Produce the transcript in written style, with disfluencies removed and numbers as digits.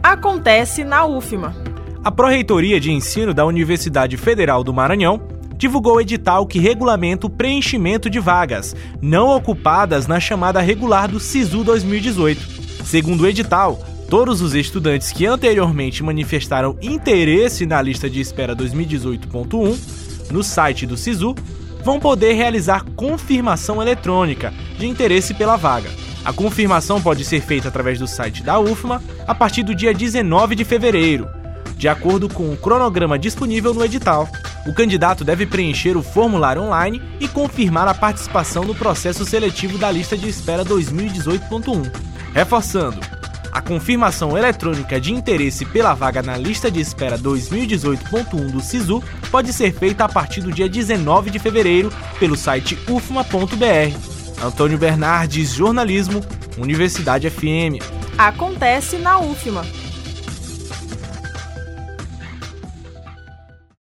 acontece na UFMA. A Pró-Reitoria de Ensino da Universidade Federal do Maranhão divulgou o edital que regulamenta o preenchimento de vagas não ocupadas na chamada regular do SISU 2018. Segundo o edital, todos os estudantes que anteriormente manifestaram interesse na lista de espera 2018.1 no site do SISU vão poder realizar confirmação eletrônica de interesse pela vaga. A confirmação pode ser feita através do site da UFMA a partir do dia 19 de fevereiro, de acordo com o cronograma disponível no edital. O candidato deve preencher o formulário online e confirmar a participação no processo seletivo da lista de espera 2018.1. Reforçando, a confirmação eletrônica de interesse pela vaga na lista de espera 2018.1 do SISU pode ser feita a partir do dia 19 de fevereiro pelo site ufma.br. Antônio Bernardes, jornalismo, Universidade FM. Acontece na UFMA.